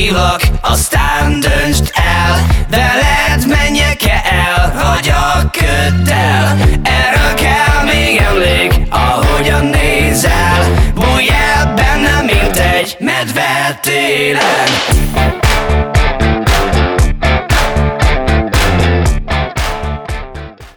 hívlak, aztán döntsd el, veled menjek-e el, vagy a köddel. Erről kell még emlék, ahogyan nézel, bújj el bennem, mint egy medve télen.